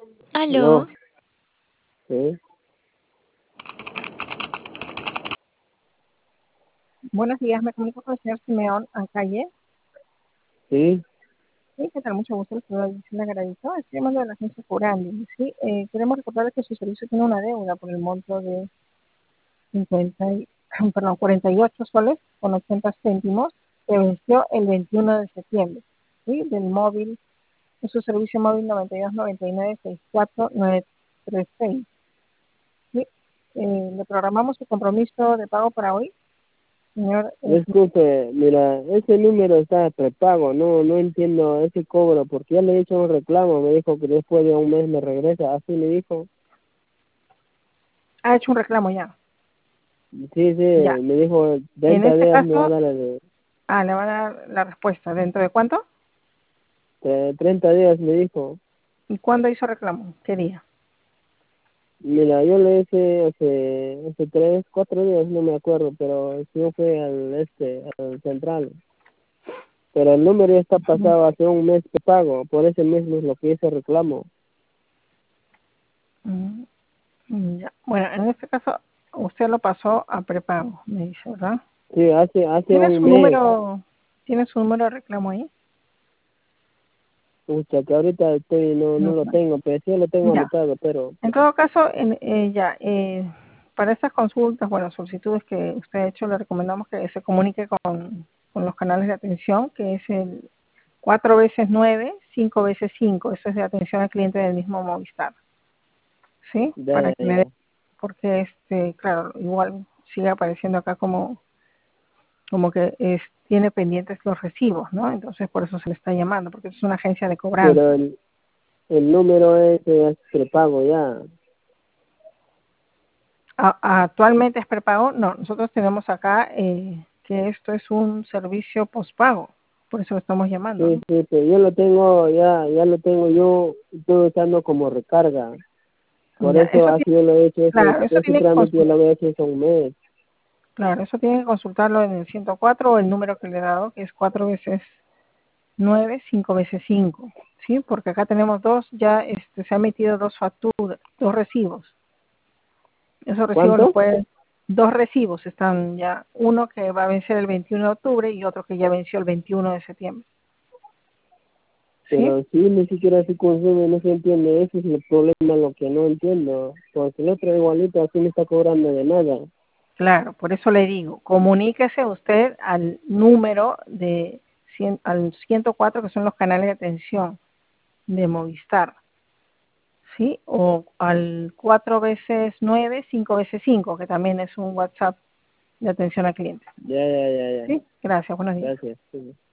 Aló, No, sí, Buenos días, me comunico con el señor Simeón Ancalle. sí, Sí, ¿qué tal? Mucho gusto, le saluda Gisela Garavito. Estoy llamando de la agencia Curandi. Sí, queremos recordarle que su servicio tiene una deuda por el monto de 48 soles con 80 céntimos que venció el 21 de septiembre. Sí, del móvil, de su servicio móvil 9299-64936. Sí, le programamos su compromiso de pago para hoy, señor. disculpe, mira, ese número está prepago, no entiendo ese cobro, porque ya le he hecho un reclamo, me dijo que después de un mes me regresa, así me dijo. Ha hecho un reclamo ya. Sí, Ya. me dijo En 30 este días me va a caso, dar le va a dar la respuesta. ¿Dentro de cuánto? 30 días me dijo. ¿Y cuándo hizo reclamo? ¿Qué día? Mira, yo le hice hace 3, 4 días, no me acuerdo, pero sí fue al central. Pero el número ya está Ujú. pasado hace un mes que pago, por ese mismo es lo que hice reclamo. Mm, ya. Bueno, en este caso, usted lo pasó a prepago, me dice, ¿verdad? Sí, hace ¿Tiene un su mes. número, tiene su número de reclamo ahí? Pucha, que ahorita no No, lo tengo, pero sí lo tengo ya. anotado, pero En todo caso, para estas consultas, bueno, solicitudes que usted ha hecho, le recomendamos que se comunique con los canales de atención, que es el 4 veces 9 5 veces 5. Eso es de atención al cliente del mismo Movistar. ¿Sí? Para que le dé, ya, porque claro, igual sigue apareciendo acá como que tiene pendientes los recibos, ¿no? Entonces por eso se le está llamando, porque es una agencia de pero cobranza. el número es prepago ya. Actualmente es prepago, no, nosotros tenemos acá que esto es un servicio postpago, por eso lo estamos llamando, Sí, ¿no? sí, pero yo lo tengo, ya lo tengo yo, estoy usando como recarga. Por Ya, eso eso así tiene, yo lo he hecho, claro, eso ese tiene que trámite yo consultar, lo había hecho hace un mes. claro, eso tiene que consultarlo en el 104 o el número que le he dado, que es 4 veces 9 5 veces 5, ¿sí? Porque acá tenemos dos, ya se han metido dos facturas, dos recibos. Esos recibos los ¿Cuánto? pueden, dos recibos están ya, uno que va a vencer el 21 de octubre y otro que ya venció el 21 de septiembre, ¿sí? Pero sí, ni siquiera se consume, no se entiende, ese es el problema, lo que no entiendo. Porque el otro igualito así me está cobrando de nada. Claro, por eso le digo, comuníquese usted al número al 104, que son los canales de atención de Movistar, ¿sí? O al 4 veces 9 5 veces 5, que también es un WhatsApp de atención al cliente. Ya, ¿Sí? Gracias, buenos días. gracias. Sí.